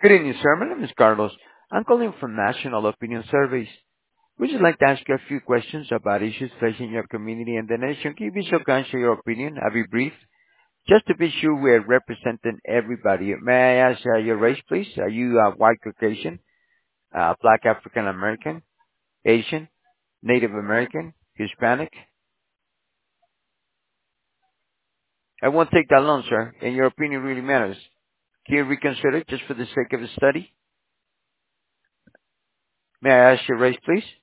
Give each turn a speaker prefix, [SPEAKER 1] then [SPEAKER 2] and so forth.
[SPEAKER 1] Good evening, sir. My name is Carlos. I'm calling from National Opinion Surveys. Would you like to ask you a few questions about issues facing your community and the nation? Can you be so kind, share your opinion? I'll be brief. Just to be sure we're representing everybody. May I ask your race, please? Are you white Caucasian, black African American, Asian, Native American, Hispanic? I won't take that long, sir, and your opinion really matters. Can you reconsider just for the sake of the study? May I ask your race, please?